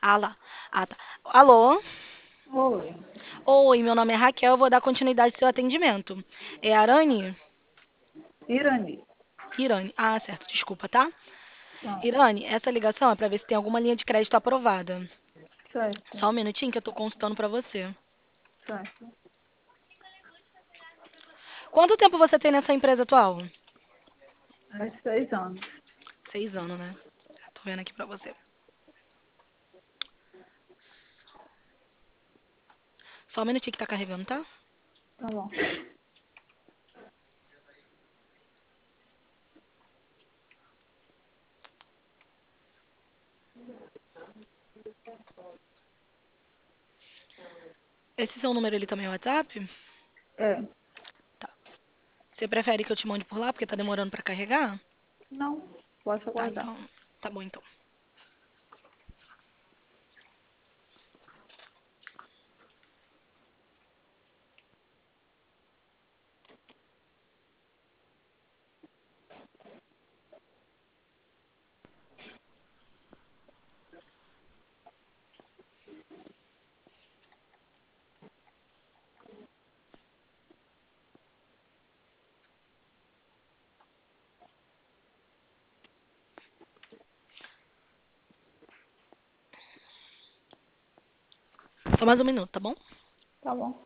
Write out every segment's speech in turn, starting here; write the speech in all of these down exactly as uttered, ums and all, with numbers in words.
Ah lá. Ah, tá. Alô? Oi, Oi, meu nome é Raquel, eu vou dar continuidade ao seu atendimento. É Arane? Irani. Irane. Ah, certo, desculpa, tá? Tá, Irane, essa ligação é pra ver se tem alguma linha de crédito aprovada. certo, Só um minutinho que eu tô consultando pra você. certo. Quanto tempo você tem nessa empresa atual? É seis anos. Seis anos, né? Tô vendo aqui pra você. Só um minutinho que tá carregando, tá? Tá bom. Esse seu número ele também é WhatsApp? É, Tá. Você prefere que eu te mande por lá porque tá demorando pra carregar? não, posso Tá, aguardar. então. Tá bom então. Só mais um minuto, tá bom? Tá bom,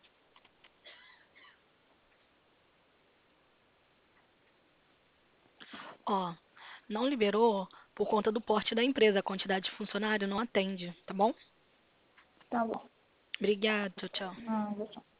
Ó, não liberou por conta do porte da empresa. A quantidade de funcionário não atende, tá bom? tá bom. Obrigada, tchau, tchau. Não,